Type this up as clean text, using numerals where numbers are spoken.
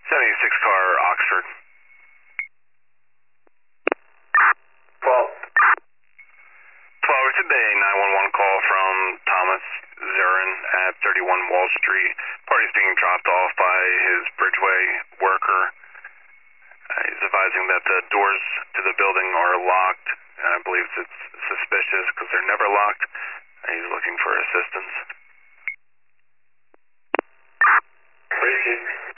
76 car, Oxford. 12. 12, it's a day 911 call from Thomas Zarin at 31 Wall Street. Party's being dropped off by his Bridgeway worker. He's advising that the doors to the building are locked. I believe it's suspicious because they're never locked. He's looking for assistance. Appreciate it.